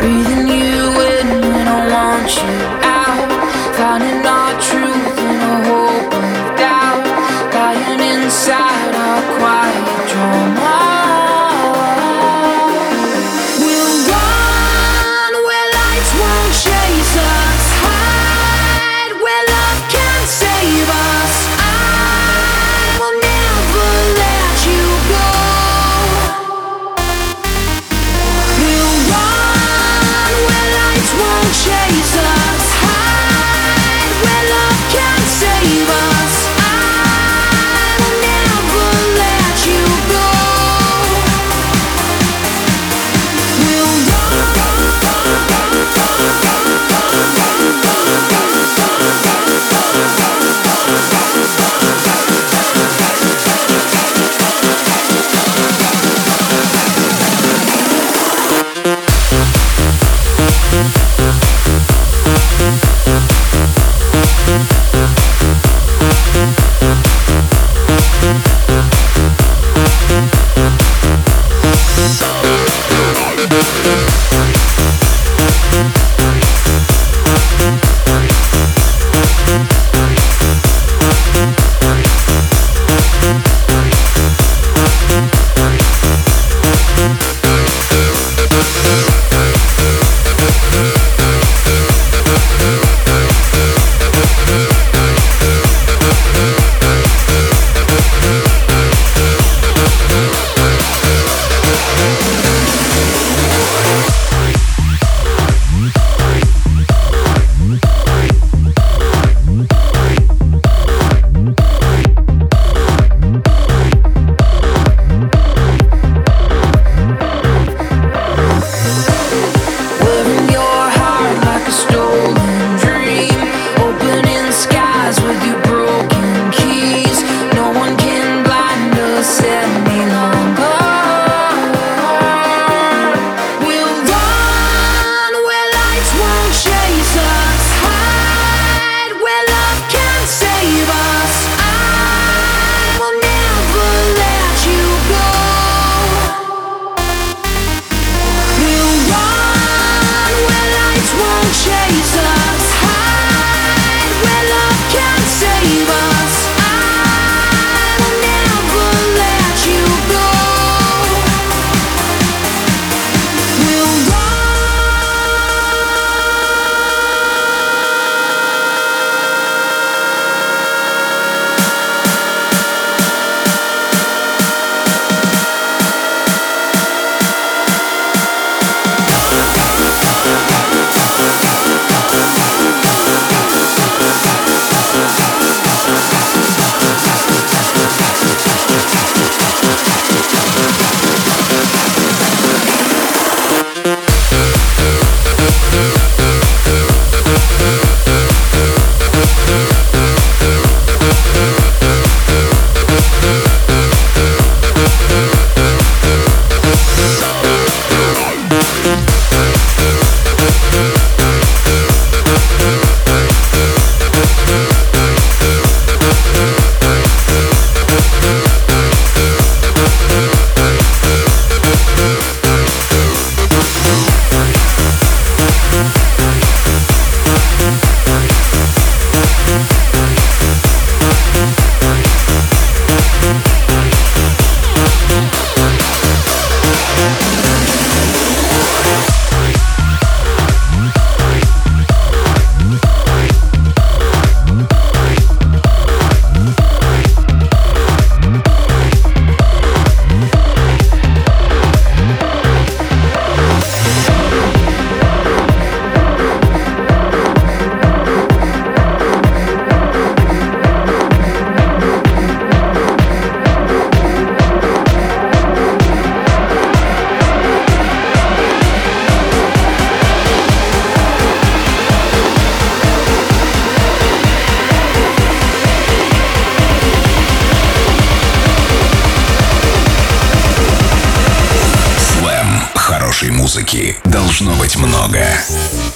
breathing you in when I want you out, finding our truth in a hope of doubt, lying inside our quiet drama. We'll run where lights won't chase us, hide where love can save us. I will never let you go. We'll run where lights won't chase us, hide where love can save us. I will never let you go. We'll wearing your heart like a stolen dream, opening skies with your broken keys. No one can blind us any longer. We'll run where lights won't chase us, hide where love can save us. I will never let you go. We'll run where lights won't chase us, hide where love can save us. I will never let you go. We'll Хорошей музыки должно быть много.